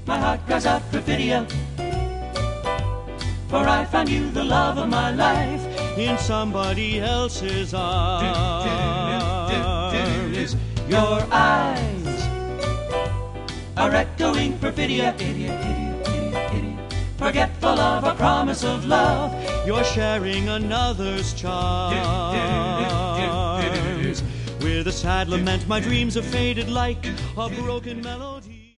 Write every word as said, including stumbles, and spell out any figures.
my heart cries out perfidia. For I found you the love of my life in somebody else's arms. Your eyes are echoing perfidia, idiot, idiot, idiot, idiot. Forgetful of a promise of love, you're sharing another's charms. With a sad lament, my dreams have faded like a broken melody.